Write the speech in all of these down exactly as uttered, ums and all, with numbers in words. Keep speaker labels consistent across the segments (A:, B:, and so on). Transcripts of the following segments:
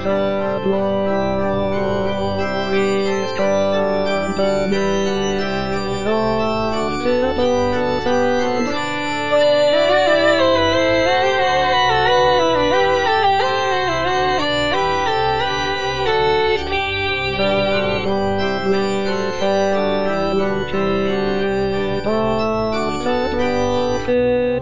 A: the glorious company of the bosoms. The Lord with fellowship of the prophet.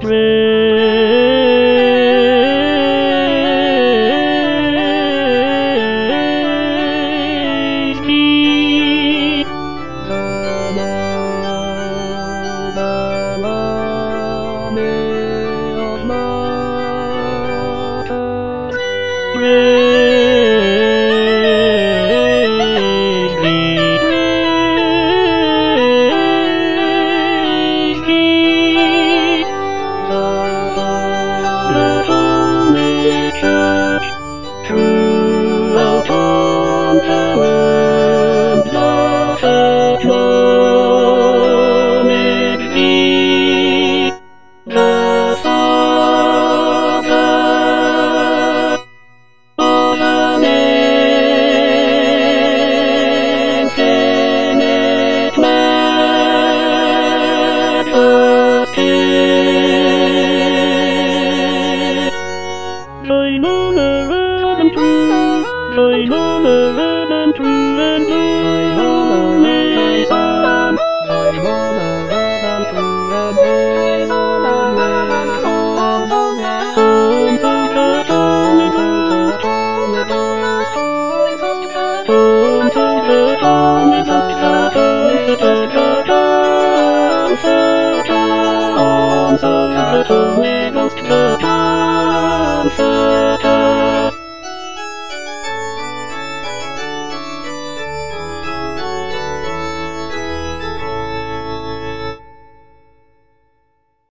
A: Throughout all the world, love acknowledge thee, the Father of an infinite majesty. Join on earth and true, join on earth and true and true, lays on, join on earth and true and lays on, lays on, homes of the strong, homes of the strong, homes of the strong, homes of the strong, homes of the strong,